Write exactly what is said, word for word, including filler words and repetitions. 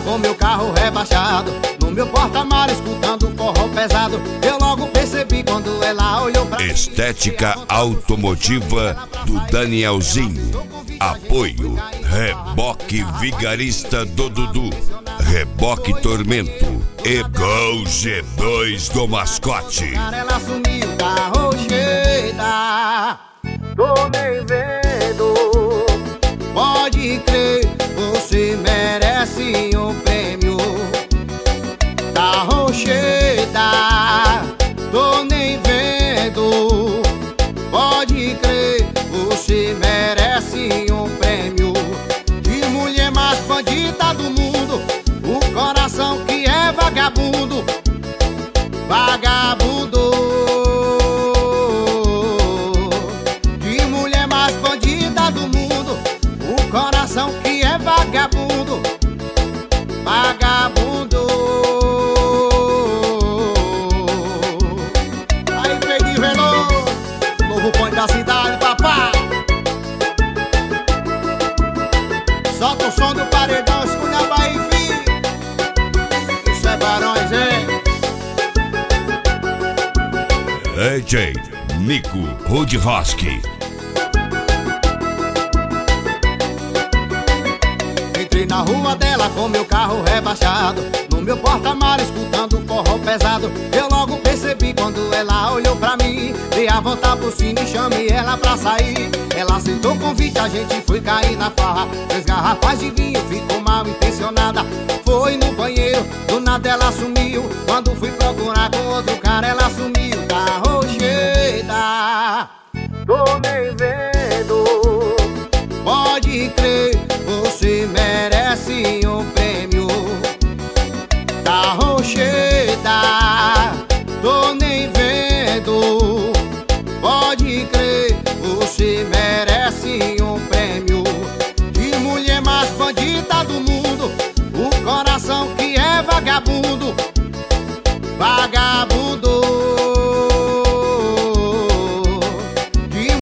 com meu carro rebaixado, no meu porta-malas escutando forró pesado. Eu logo percebi quando ela olhou pra Estética automotiva do Danielzinho. Apoio Reboque Vigarista do Dudu, Reboque Tormento e Gol G dois do Mascote. Ela sumiu, tá rocheda, tô nem vendo. Pode crer, você merece um prêmio. Tá rocheda, tô nem vendo. Pode crer, você merece um prêmio. De mulher mais bandida do mundo, o coração que é vagabundo. Vagabundo. De mulher mais bandida do mundo, o coração que é vagabundo. Vagabundo. Aí, Fredinho Veloso, novo ponto da cidade, papá. Solta o som do paredão, escuta a Bahia, filho. Isso é Barões, hein? D J Nico Rudroski. Entrei na rua dela com meu carro rebaixado, no meu porta-malas escutando forró pesado. Eu logo percebi quando ela olhou pra mim, dei a volta por cima e chamei ela pra sair. Ela aceitou o convite, a gente foi cair na farra. Três garrafas de vinho, ficou mal intencionada. Foi no banheiro, do nada ela sumiu. Quando fui procurar com outro cara, ela sumiu. Tá rocheda, tô nem vendo. Pode crer, você merece um prêmio.